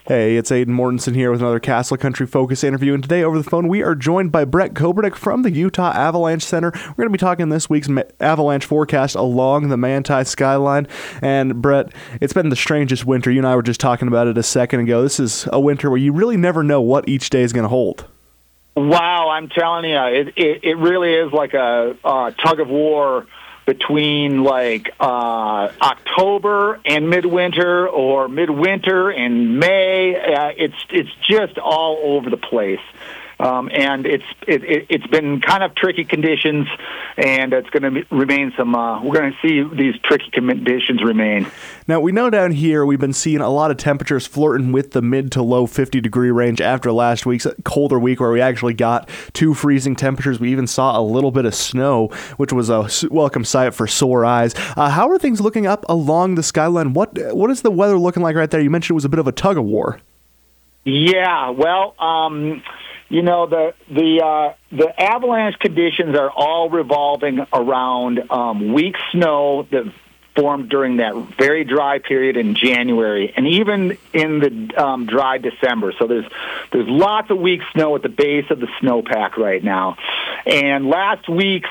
Hey, it's Aiden Mortensen here with another Castle Country Focus interview, and today over the phone we are joined by Brett Kobernick from the Utah Avalanche Center. We're going to be talking this week's avalanche forecast along the Manti skyline. And Brett, it's been the strangest winter. You and I were just talking about it a second ago. This is a winter where you really never know what each day is going to hold. Wow, I'm telling you, it really is like a tug of war between October and midwinter, or midwinter and May. It's just all over the place. And it's been kind of tricky conditions, and it's going to remain some. We're going to see these tricky conditions remain. Now, we know down here we've been seeing a lot of temperatures flirting with the mid to low 50-degree range after last week's colder week, where we actually got 2 freezing temperatures. We even saw a little bit of snow, which was a welcome sight for sore eyes. How are things looking up along the skyline? What is the weather looking like right there? You mentioned it was a bit of a tug of war. Yeah, well. The avalanche conditions are all revolving around weak snow that formed during that very dry period in January, and even in the dry December. So there's lots of weak snow at the base of the snowpack right now. And last week's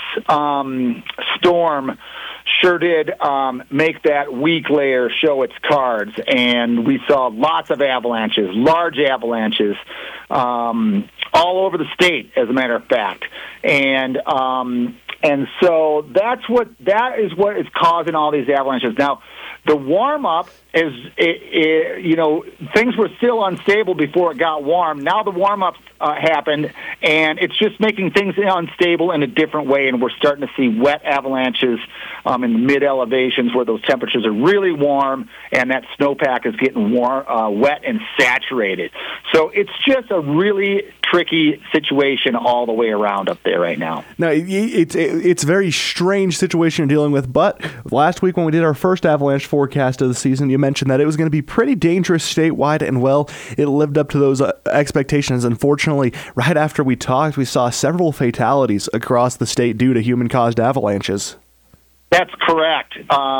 storm sure did make that weak layer show its cards, and we saw lots of avalanches, large avalanches, all over the state, as a matter of fact. And so that is what is causing all these avalanches. Now, the warm-up is, things were still unstable before it got warm. Now the warm-up happened, and it's just making things unstable in a different way, and we're starting to see wet avalanches in the mid-elevations where those temperatures are really warm, and that snowpack is getting wet and saturated. So it's just a really tricky situation all the way around up there right now. Now, it's a very strange situation you're dealing with, but last week when we did our first avalanche forecast of the season, you mentioned that it was going to be pretty dangerous statewide, and well, it lived up to those expectations. Unfortunately, right after we talked, we saw several fatalities across the state due to human-caused avalanches. That's correct.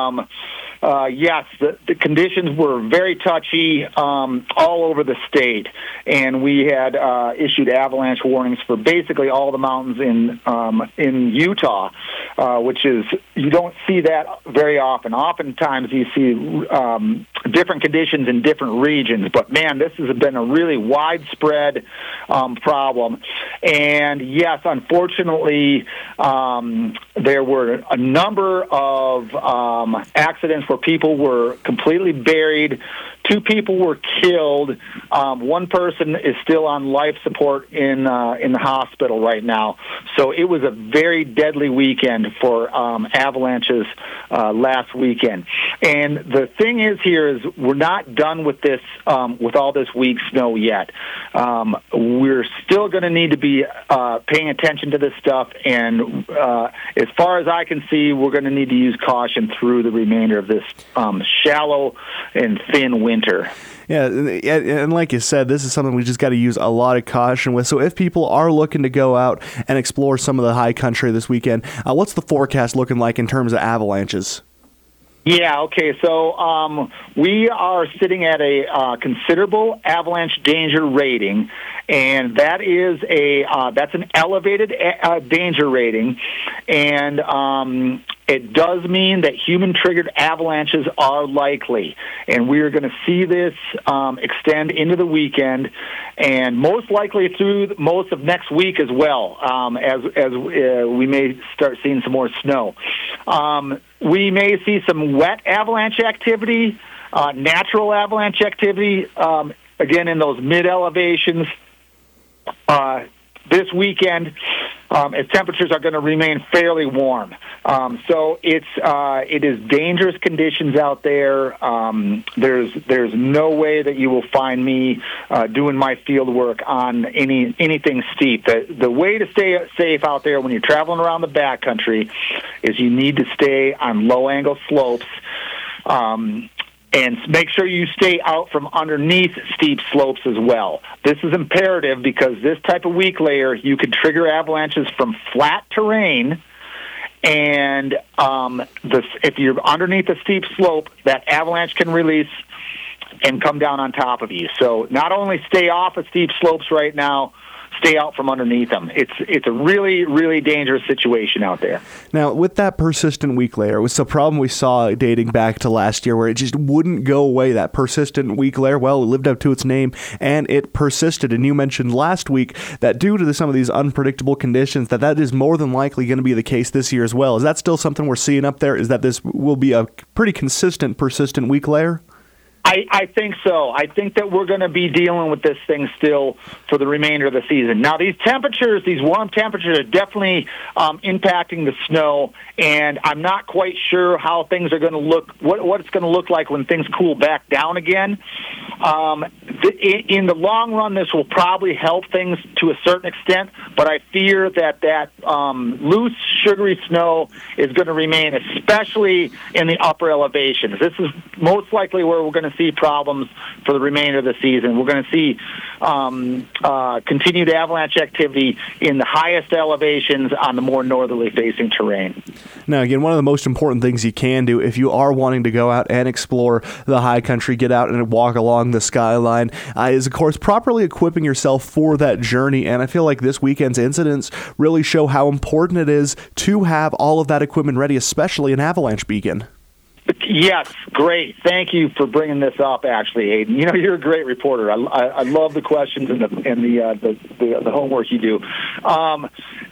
Yes, the conditions were very touchy all over the state, and we had issued avalanche warnings for basically all the mountains in Utah, which is, you don't see that very often. Oftentimes you see different conditions in different regions, but man, this has been a really widespread problem. And yes, unfortunately, there were a number of accidents where people were completely buried. 2 people were killed. One person is still on life support in the hospital right now. So it was a very deadly weekend for avalanches last weekend. And the thing is here is we're not done with this, with all this weak snow yet. We're still going to need to be paying attention to this stuff, and as far as I can see, we're going to need to use caution through the remainder of this shallow and thin winter. Yeah, and like you said, this is something we just got to use a lot of caution with. So if people are looking to go out and explore some of the high country this weekend, what's the forecast looking like in terms of avalanches? Yeah, okay, so we are sitting at a considerable avalanche danger rating, and that is that's an elevated danger rating, and it does mean that human-triggered avalanches are likely, and we are going to see this extend into the weekend, and most likely through most of next week as well, as we may start seeing some more snow. We may see some wet avalanche activity, natural avalanche activity, again in those mid-elevations this weekend, as temperatures are going to remain fairly warm. So it is dangerous conditions out there. There's no way that you will find me doing my field work on anything steep. The way to stay safe out there when you're traveling around the backcountry is you need to stay on low-angle slopes. And make sure you stay out from underneath steep slopes as well. This is imperative because this type of weak layer, you can trigger avalanches from flat terrain, and if you're underneath a steep slope, that avalanche can release and come down on top of you. So not only stay off of steep slopes right now, stay out from underneath them. It's a really, really dangerous situation out there. Now, with that persistent weak layer, it was a problem we saw dating back to last year where it just wouldn't go away, that persistent weak layer. Well, it lived up to its name, and it persisted. And you mentioned last week that due to some of these unpredictable conditions, that is more than likely going to be the case this year as well. Is that still something we're seeing up there? Is that this will be a pretty consistent, persistent weak layer? I think so. I think that we're going to be dealing with this thing still for the remainder of the season. Now, these temperatures, these warm temperatures, are definitely impacting the snow, and I'm not quite sure how things are going to look, what it's going to look like when things cool back down again. In the long run, this will probably help things to a certain extent, but I fear that loose, sugary snow is going to remain, especially in the upper elevations. This is most likely where we're going to see problems for the remainder of the season. We're going to see continued avalanche activity in the highest elevations on the more northerly facing terrain. Now, again, one of the most important things you can do if you are wanting to go out and explore the high country, get out and walk along the skyline, is, of course, properly equipping yourself for that journey. And I feel like this weekend's incidents really show how important it is to have all of that equipment ready, especially an avalanche beacon. Yes, great. Thank you for bringing this up, actually, Aiden. You know, you're a great reporter. I love the questions and the homework you do. I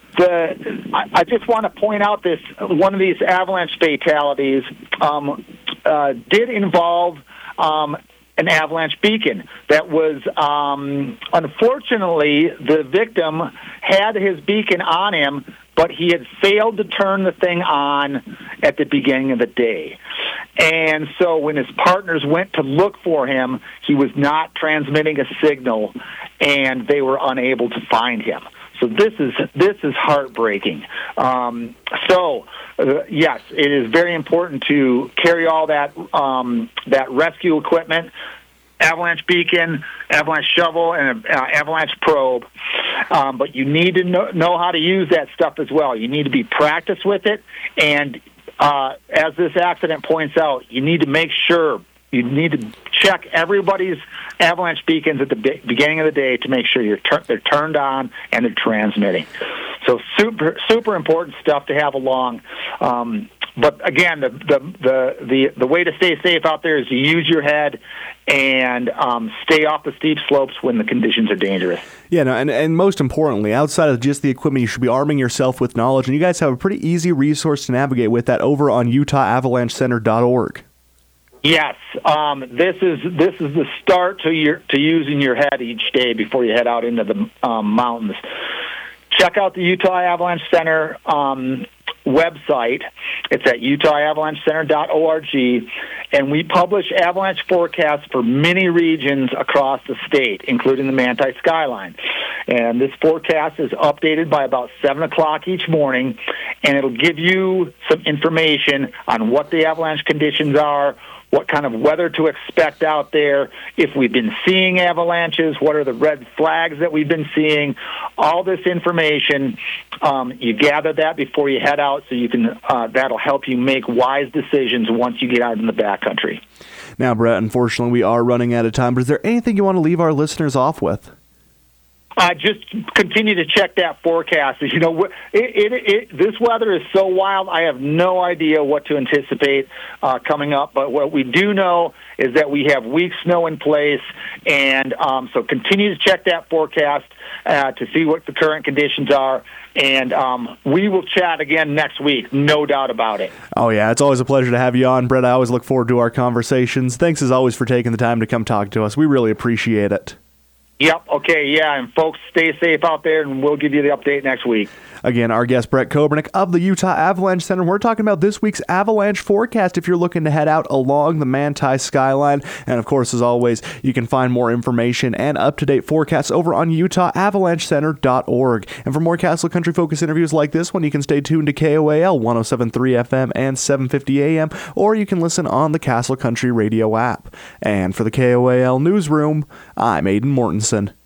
just want to point out this: one of these avalanche fatalities did involve an avalanche beacon that was, unfortunately, the victim had his beacon on him, but he had failed to turn the thing on at the beginning of the day. And so when his partners went to look for him, he was not transmitting a signal, and they were unable to find him. So this is heartbreaking. Yes, it is very important to carry all that rescue equipment, avalanche beacon, avalanche shovel, and an avalanche probe. But you need to know how to use that stuff as well. You need to be practiced with it, and as this accident points out, you need to make sure, you need to check everybody's avalanche beacons at the beginning of the day to make sure they're turned on and they're transmitting. So super important stuff to have along. But again, the way to stay safe out there is to use your head and stay off the steep slopes when the conditions are dangerous. Yeah, no, and most importantly, outside of just the equipment, you should be arming yourself with knowledge. And you guys have a pretty easy resource to navigate with that over on UtahAvalancheCenter.org. Yes, this is the start to using your head each day before you head out into the mountains. Check out the Utah Avalanche Center website. It's at UtahAvalancheCenter.org, and we publish avalanche forecasts for many regions across the state, including the Manti Skyline. And this forecast is updated by about 7 o'clock each morning, and it'll give you some information on what the avalanche conditions are, what kind of weather to expect out there, if we've been seeing avalanches, what are the red flags that we've been seeing, all this information. You gather that before you head out so you can. That'll help you make wise decisions once you get out in the backcountry. Now, Brett, unfortunately, we are running out of time, but is there anything you want to leave our listeners off with? Just continue to check that forecast. You know, this weather is so wild, I have no idea what to anticipate coming up. But what we do know is that we have weak snow in place, and so continue to check that forecast to see what the current conditions are. And we will chat again next week, no doubt about it. Oh, yeah, it's always a pleasure to have you on, Brett. I always look forward to our conversations. Thanks, as always, for taking the time to come talk to us. We really appreciate it. Yep. Okay. Yeah. And folks, stay safe out there, and we'll give you the update next week. Again, our guest, Brett Kobernick of the Utah Avalanche Center. We're talking about this week's avalanche forecast if you're looking to head out along the Manti Skyline. And of course, as always, you can find more information and up-to-date forecasts over on UtahAvalancheCenter.org. And for more Castle Country Focus interviews like this one, you can stay tuned to KOAL 107.3 FM and 750 AM, or you can listen on the Castle Country Radio app. And for the KOAL Newsroom, I'm Aiden Mortensen.